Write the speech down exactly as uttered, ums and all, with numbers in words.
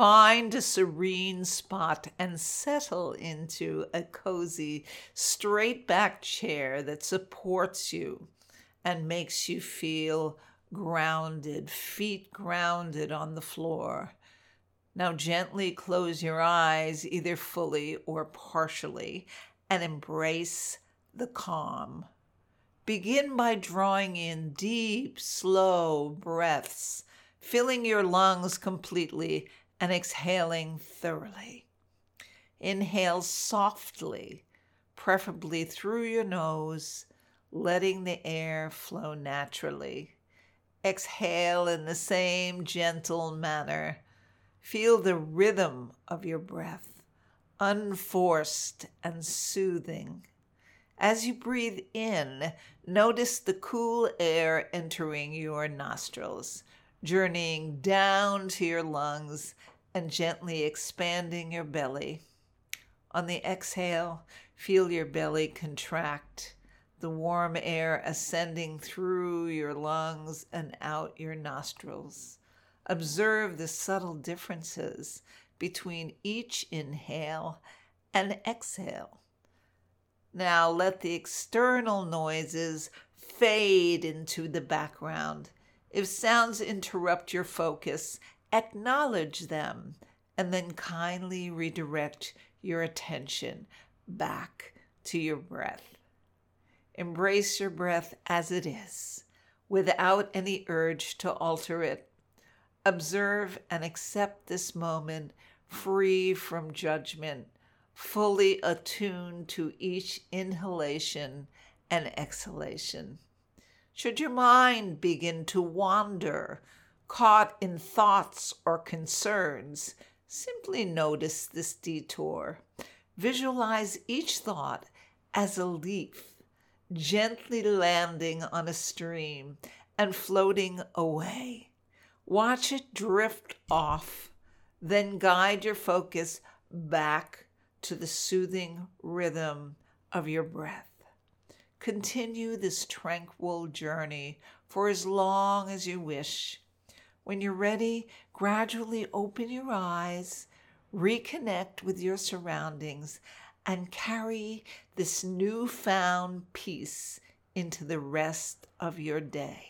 Find a serene spot and settle into a cozy, straight back chair that supports you and makes you feel grounded, feet grounded on the floor. Now gently close your eyes, either fully or partially, and embrace the calm. Begin by drawing in deep, slow breaths, filling your lungs completely and exhaling thoroughly. Inhale softly, preferably through your nose, letting the air flow naturally. Exhale in the same gentle manner. Feel the rhythm of your breath, unforced and soothing. As you breathe in, notice the cool air entering your nostrils, journeying down to your lungs and gently expanding your belly. On the exhale, feel your belly contract, the warm air ascending through your lungs and out your nostrils. Observe the subtle differences between each inhale and exhale. Now let the external noises fade into the background. If sounds interrupt your focus, acknowledge them and then kindly redirect your attention back to your breath. Embrace your breath as it is, without any urge to alter it. Observe and accept this moment free from judgment, fully attuned to each inhalation and exhalation. Should your mind begin to wander, caught in thoughts or concerns, simply notice this detour. Visualize each thought as a leaf, gently landing on a stream and floating away. Watch it drift off, then guide your focus back to the soothing rhythm of your breath. Continue this tranquil journey for as long as you wish. When you're ready, gradually open your eyes, reconnect with your surroundings, and carry this newfound peace into the rest of your day.